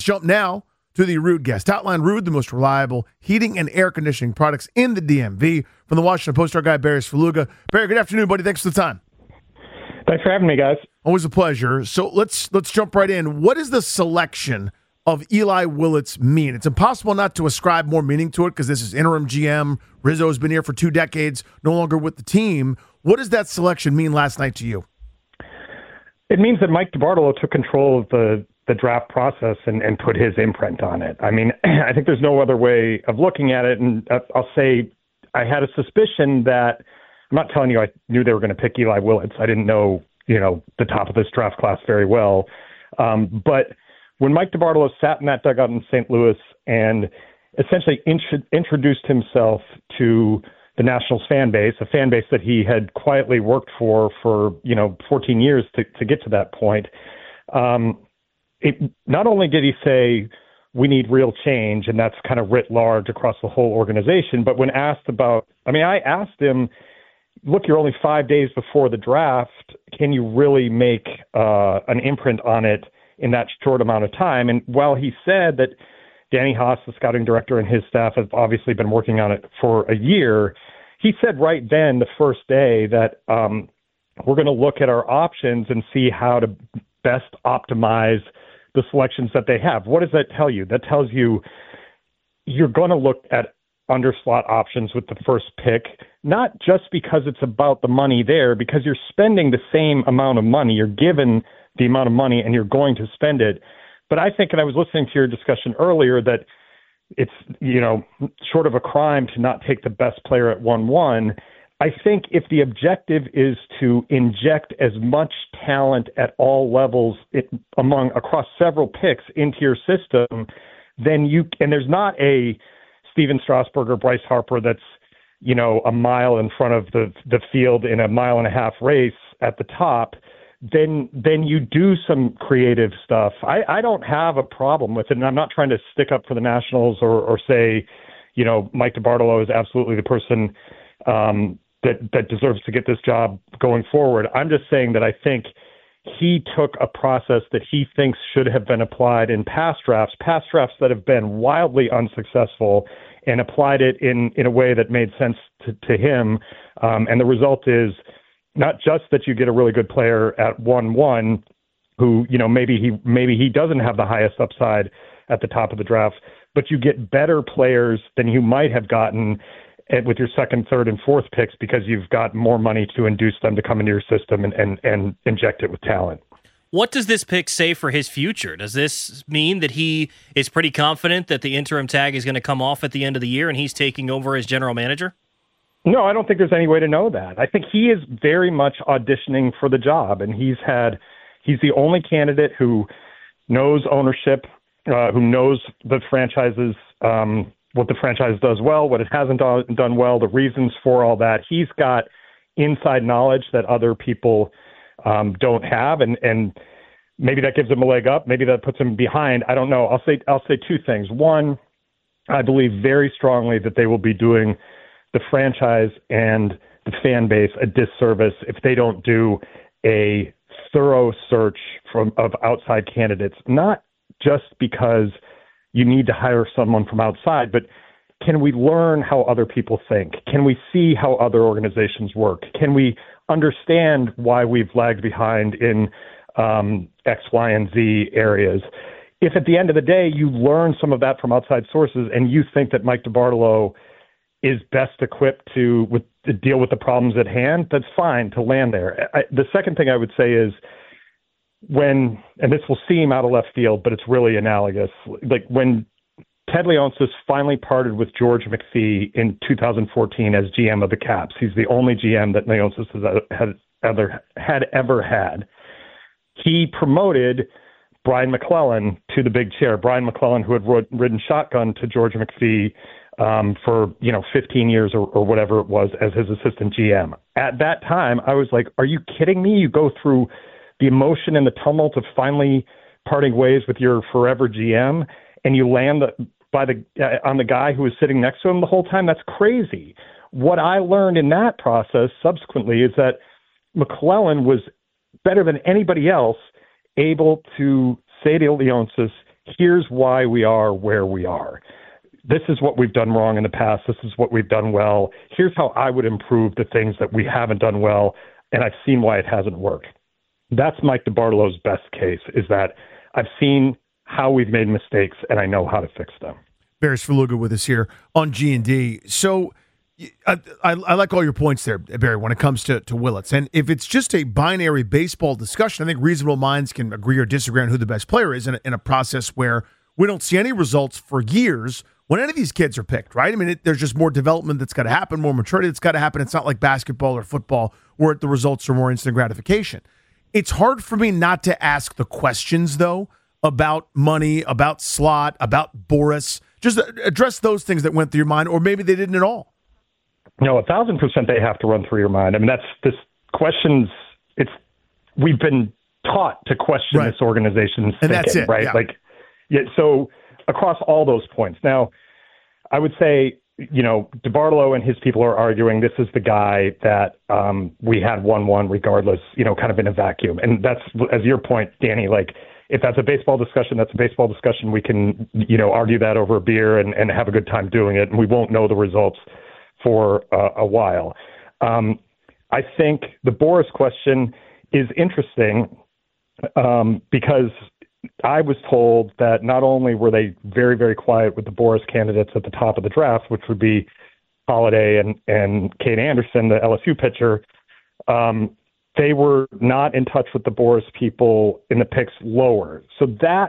jump now to the Ruud guest hotline. Ruud, the most reliable heating and air conditioning products in the DMV. From the Washington Post, our guy, Barry Svrluga. Barry, good afternoon, buddy. Thanks for the time. Thanks for having me, guys. Always a pleasure. So let's jump right in. What does the selection of Eli Willits mean? It's impossible not to ascribe more meaning to it because this is interim GM. Rizzo has been here for 2 decades, no longer with the team. What does that selection mean last night to you? It means that Mike DeBartolo took control of the draft process and put his imprint on it. I mean, I think there's no other way of looking at it. And I'll say I had a suspicion that, I'm not telling you I knew they were going to pick Eli Willits. I didn't know, the top of this draft class very well. But when Mike DeBartolo sat in that dugout in St. Louis and essentially introduced himself to the Nationals fan base, a fan base that he had quietly worked for 14 years to get to that point, not only did he say, we need real change, and that's kind of writ large across the whole organization, but when asked about, I asked him, look, you're only 5 days before the draft. Can you really make an imprint on it in that short amount of time? And while he said that Danny Haas, the scouting director, and his staff have obviously been working on it for a year, he said right then, the first day, that we're going to look at our options and see how to best optimize the selections that they have. What does that tell you? That tells you you're going to look at underslot options with the first pick, not just because it's about the money there, because you're spending the same amount of money. You're given the amount of money and you're going to spend it. But I think, and I was listening to your discussion earlier, that it's, short of a crime to not take the best player at 1-1. I think if the objective is to inject as much talent at all levels across several picks into your system, then and there's not a Steven Strasburg or Bryce Harper that's, a mile in front of the field in a 1.5-mile race at the top, then you do some creative stuff. I don't have a problem with it, and I'm not trying to stick up for the Nationals or say, Mike DeBartolo is absolutely the person that deserves to get this job going forward. I'm just saying that I think he took a process that he thinks should have been applied in past drafts that have been wildly unsuccessful, and applied it in a way that made sense to him. And the result is not just that you get a really good player at 1-1 who, maybe he doesn't have the highest upside at the top of the draft, but you get better players than you might have gotten with your second, third, and fourth picks because you've got more money to induce them to come into your system and inject it with talent. What does this pick say for his future? Does this mean that he is pretty confident that the interim tag is going to come off at the end of the year and he's taking over as general manager? No, I don't think there's any way to know that. I think he is very much auditioning for the job, and he's the only candidate who knows ownership, who knows the franchises, what the franchise does well, what it hasn't done well, the reasons for all that. He's got inside knowledge that other people don't have, and maybe that gives him a leg up. Maybe that puts him behind. I don't know. I'll say 2 things. One, I believe very strongly that they will be doing the franchise and the fan base a disservice if they don't do a thorough search of outside candidates, not just because you need to hire someone from outside, but can we learn how other people think? Can we see how other organizations work? Can we understand why we've lagged behind in X, Y, and Z areas? If at the end of the day you learn some of that from outside sources and you think that Mike DeBartolo is best equipped to deal with the problems at hand, that's fine to land there. The second thing I would say is and this will seem out of left field, but it's really analogous, like when Ted Leonsis finally parted with George McPhee in 2014 as GM of the Caps. He's the only GM that Leonsis had ever had. He promoted Brian McClellan to the big chair. Brian McClellan, who had ridden shotgun to George McPhee for 15 years or whatever it was as his assistant GM. At that time, I was like, are you kidding me? You go through the emotion and the tumult of finally parting ways with your forever GM, and you land on the guy who was sitting next to him the whole time? That's crazy. What I learned in that process subsequently is that McClellan was better than anybody else able to say to Leonsis, here's why we are where we are. This is what we've done wrong in the past. This is what we've done well. Here's how I would improve the things that we haven't done well, and I've seen why it hasn't worked. That's Mike DeBartolo's best case, is that I've seen how we've made mistakes, and I know how to fix them. Barry Svrluga with us here on G&D. So I like all your points there, Barry, when it comes to Willits. And if it's just a binary baseball discussion, I think reasonable minds can agree or disagree on who the best player is in a process where we don't see any results for years when any of these kids are picked, right? I mean, there's just more development that's got to happen, more maturity that's got to happen. It's not like basketball or football where the results are more instant gratification. It's hard for me not to ask the questions, though, about money, about slot, about Boras. Just address those things that went through your mind, or maybe they didn't at all. No, 1,000% they have to run through your mind. I mean, that's this questions. We've been taught to question this organization's thinking, that's it, right? Yeah. So across all those points. Now, I would say, DeBartolo and his people are arguing this is the guy that we had 1-1 regardless, kind of in a vacuum. And that's, as your point, Danny, if that's a baseball discussion, that's a baseball discussion. We can, argue that over a beer and have a good time doing it. And we won't know the results for a while. I think the Boras question is interesting because I was told that not only were they very, very quiet with the Boras candidates at the top of the draft, which would be Holiday and Cade Anderson, the LSU pitcher, they were not in touch with the Boras people in the picks lower. So that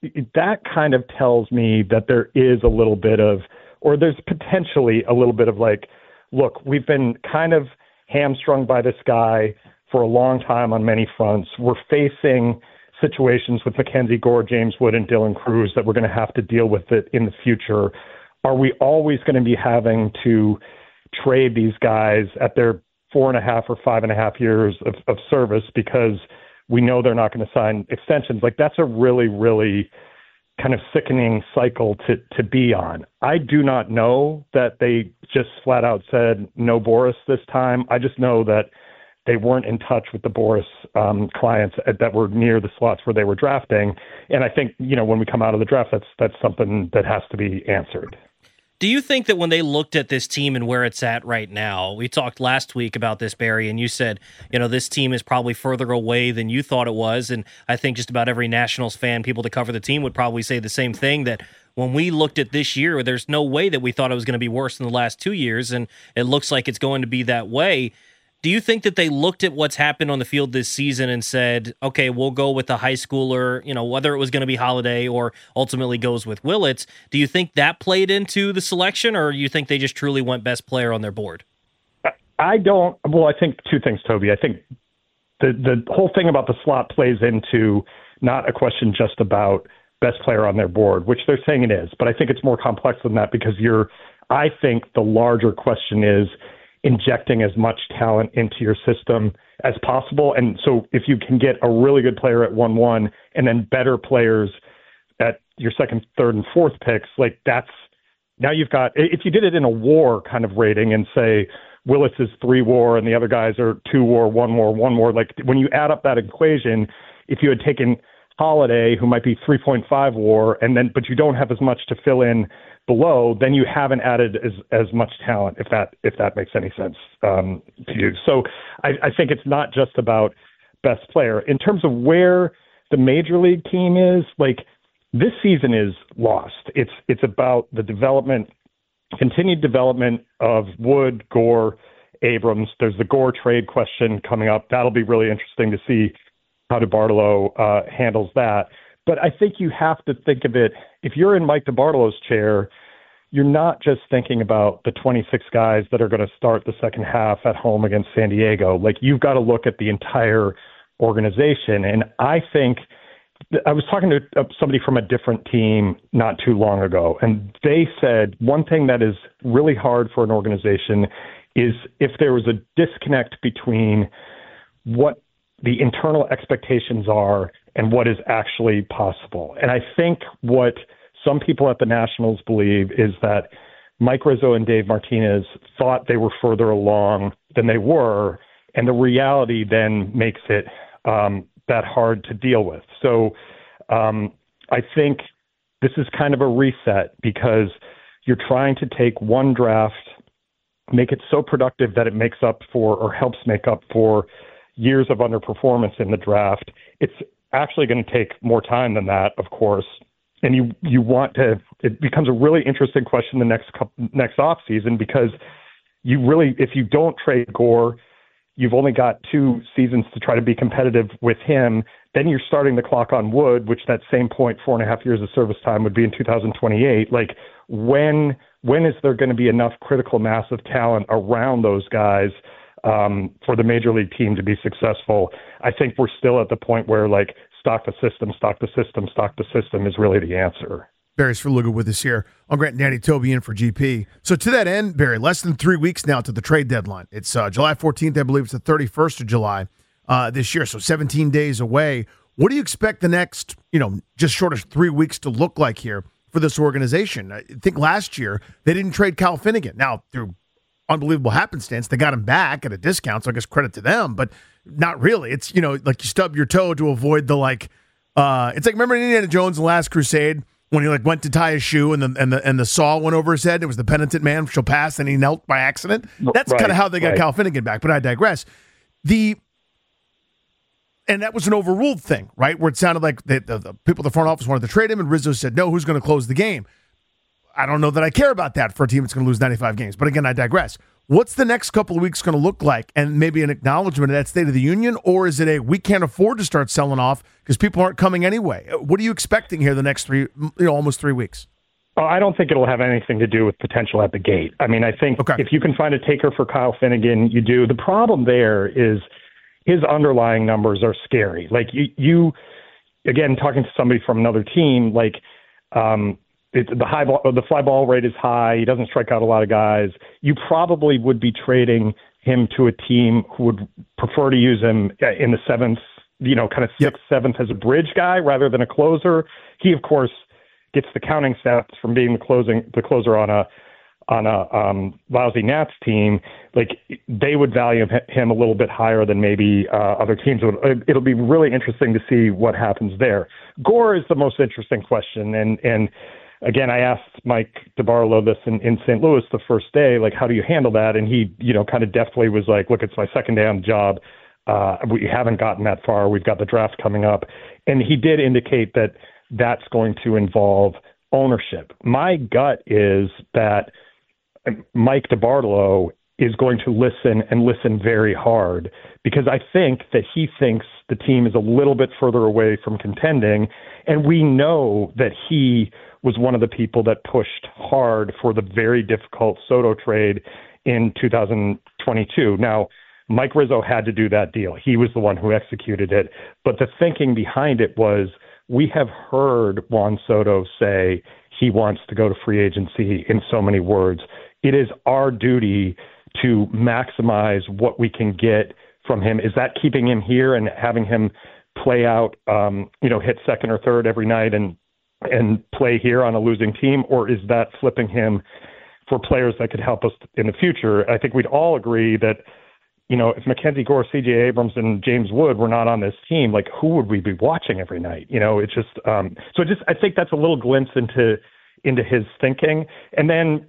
kind of tells me that there is a little bit of, or there's potentially a little bit of look, we've been kind of hamstrung by this guy for a long time on many fronts. We're facing situations with Mackenzie Gore, James Wood, and Dylan Cruz that we're going to have to deal with it in the future. Are we always going to be having to trade these guys at their 4.5 or 5.5 years of service because we know they're not going to sign extensions? That's a really, really kind of sickening cycle to be on. I do not know that they just flat out said no Boras this time. I just know that they weren't in touch with the Boras clients that were near the slots where they were drafting. And I think, when we come out of the draft, that's something that has to be answered. Do you think that when they looked at this team and where it's at right now, we talked last week about this, Barry, and you said, this team is probably further away than you thought it was. And I think just about every Nationals fan, people that cover the team would probably say the same thing, that when we looked at this year, there's no way that we thought it was going to be worse than the last 2 years. And it looks like it's going to be that way. Do you think that they looked at what's happened on the field this season and said, okay, we'll go with the high schooler, whether it was going to be Holiday or ultimately goes with Willits? Do you think that played into the selection, or you think they just truly went best player on their board? I think two things, Toby. I think the whole thing about the slot plays into not a question just about best player on their board, which they're saying it is. But I think it's more complex than that because I think the larger question is injecting as much talent into your system as possible. And so if you can get a really good player at 1-1 and then better players at your second, third, and fourth picks, that's now you've got, if you did it in a WAR kind of rating and say Willits is 3 WAR and the other guys are 2 WAR, 1 WAR, 1 WAR, when you add up that equation, if you had taken Holiday, who might be 3.5 WAR, but you don't have as much to fill in below, then you haven't added as much talent, if that makes any sense to you. So I think it's not just about best player. In terms of where the major league team is, this season is lost. It's about the continued development of Wood, Gore, Abrams. There's the Gore trade question coming up. That'll be really interesting to see how DeBartolo handles that. But I think you have to think of it, if you're in Mike DeBartolo's chair, you're not just thinking about the 26 guys that are going to start the second half at home against San Diego. You've got to look at the entire organization. And I think I was talking to somebody from a different team not too long ago, and they said one thing that is really hard for an organization is if there was a disconnect between what the internal expectations are and what is actually possible. And I think what some people at the Nationals believe is that Mike Rizzo and Dave Martinez thought they were further along than they were, and the reality then makes it that hard to deal with. So I think this is kind of a reset because you're trying to take one draft, make it so productive that it makes up for or helps make up for years of underperformance in the draft. It's actually going to take more time than that, of course. And you want to, it becomes a really interesting question the next off season, because you really, if you don't trade Gore, you've only got 2 seasons to try to be competitive with him. Then you're starting the clock on Wood, which that same point, 4.5 years of service time would be in 2028. Like when is there going to be enough critical mass of talent around those guys for the major league team to be successful? I think we're still at the point where like stock the system is really the answer. Barry's for Lugo with us here on Grant and Danny Toby in for GP. So to that end, Barry, less than 3 weeks now to the trade deadline. It's July 14th, I believe it's the 31st of July this year, so 17 days away. What do you expect the next, just short of 3 weeks to look like here for this organization? I think last year they didn't trade Kyle Finnegan. Now, through unbelievable happenstance, they got him back at a discount, so I guess credit to them, but not really. It's, like you stub your toe to avoid the it's like, remember Indiana Jones in The Last Crusade? When he went to tie his shoe and the saw went over his head, it was the penitent man shall pass, and he knelt by accident. That's kind of how they got Kyle Finnegan back. But I digress. And that was an overruled thing, right? Where it sounded like the people at the front office wanted to trade him, and Rizzo said, "No, who's going to close the game?" I don't know that I care about that for a team that's going to lose 95 games. But again, I digress. What's the next couple of weeks going to look like? And maybe an acknowledgement of that State of the Union, or is it we can't afford to start selling off because people aren't coming anyway? What are you expecting here the next almost 3 weeks? I don't think it'll have anything to do with potential at the gate. I mean, I think if you can find a taker for Kyle Finnegan, you do. The problem there is his underlying numbers are scary. Like you again, talking to somebody from another team, like the fly ball rate is high. He doesn't strike out a lot of guys. You probably would be trading him to a team who would prefer to use him in the 7th, kind of 6th, 7th as a bridge guy rather than a closer. He, of course, gets the counting stats from being the closer on a lousy Nats team. Like they would value him a little bit higher than maybe other teams would. It'll be really interesting to see what happens there. Gore is the most interesting question, and again, I asked Mike DeBartolo this in St. Louis the first day, like, how do you handle that? And he, kind of deftly was like, look, it's my second day on the job. We haven't gotten that far. We've got the draft coming up. And he did indicate that that's going to involve ownership. My gut is that Mike DeBartolo is going to listen very hard, because I think that he thinks the team is a little bit further away from contending. And we know that he was one of the people that pushed hard for the very difficult Soto trade in 2022. Now, Mike Rizzo had to do that deal. He was the one who executed it. But the thinking behind it was, we have heard Juan Soto say he wants to go to free agency in so many words. It is our duty to maximize what we can get from him. Is that keeping him here and having him play out, hit second or third every night and play here on a losing team, or is that flipping him for players that could help us in the future? I think we'd all agree that, if Mackenzie Gore, C.J. Abrams, and James Wood were not on this team, like, who would we be watching every night? It's just I think that's a little glimpse into his thinking. And then,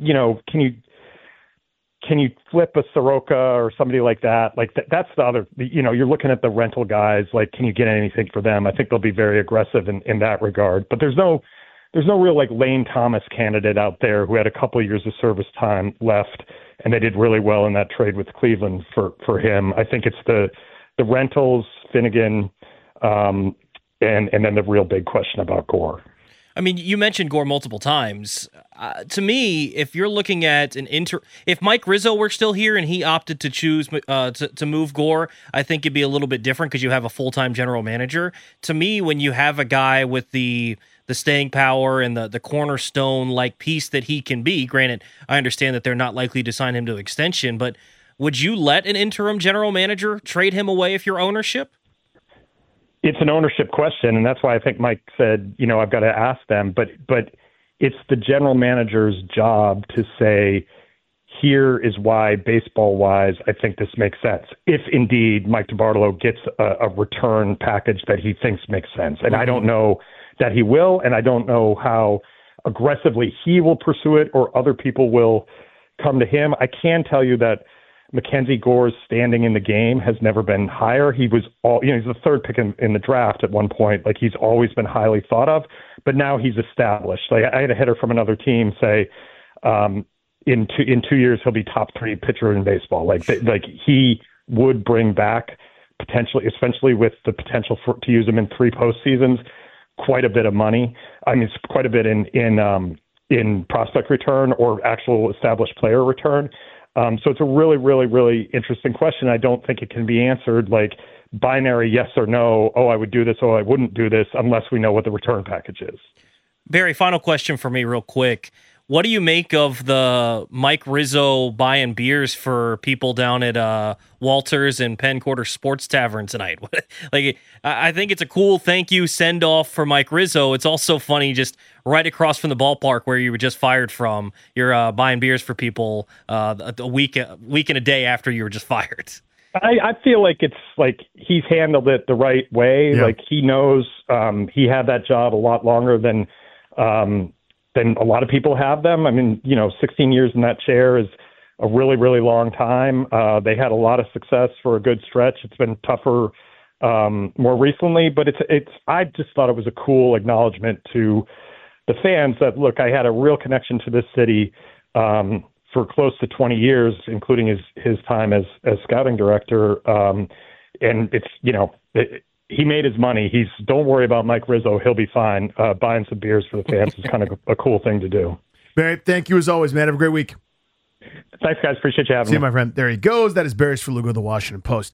can you flip a Soroka or somebody like that? Like that's the other, you're looking at the rental guys, like, can you get anything for them? I think they'll be very aggressive in that regard, but there's no real like Lane Thomas candidate out there who had a couple of years of service time left, and they did really well in that trade with Cleveland for him. I think it's the rentals, Finnegan, and then the real big question about Gore. I mean, you mentioned Gore multiple times. To me, if you're looking at if Mike Rizzo were still here and he opted to choose to move Gore, I think it'd be a little bit different because you have a full-time general manager. To me, when you have a guy with the staying power and the cornerstone-like piece that he can be, granted, I understand that they're not likely to sign him to extension, but would you let an interim general manager trade him away if you're ownership? It's an ownership question, and that's why I think Mike said, I've got to ask them. But it's the general manager's job to say, here is why, baseball-wise, I think this makes sense. If indeed Mike DeBartolo gets a return package that he thinks makes sense. And I don't know that he will, and I don't know how aggressively he will pursue it or other people will come to him. I can tell you that Mackenzie Gore's standing in the game has never been higher. He was he's the third pick in the draft at one point. Like, he's always been highly thought of, but now he's established. Like, I had a hitter from another team say, in 2 years he'll be top 3 pitcher in baseball. Like he would bring back potentially, especially with the potential to use him in 3 postseasons, quite a bit of money. I mean, it's quite a bit in prospect return or actual established player return. So it's a really, really, really interesting question. I don't think it can be answered like binary yes or no. Oh, I would do this. Oh, I wouldn't do this, unless we know what the return package is. Barry, final question for me real quick. What do you make of the Mike Rizzo buying beers for people down at Walters and Penn Quarter Sports Tavern tonight? Like, I think it's a cool thank you send off for Mike Rizzo. It's also funny, just right across from the ballpark where you were just fired from. You're buying beers for people a week and a day after you were just fired. I feel like it's like he's handled it the right way. Yeah. Like, he knows he had that job a lot longer than a lot of people have them. I mean, 16 years in that chair is a really, really long time. They had a lot of success for a good stretch. It's been tougher more recently, but I just thought it was a cool acknowledgement to the fans that, look, I had a real connection to this city for close to 20 years, including his time as scouting director. And it's, he made his money. Don't worry about Mike Rizzo. He'll be fine. Buying some beers for the fans is kind of a cool thing to do. Barry, thank you as always, man. Have a great week. Thanks, guys. Appreciate you having me. See you, my friend. There he goes. That is Barry Svrluga of the Washington Post.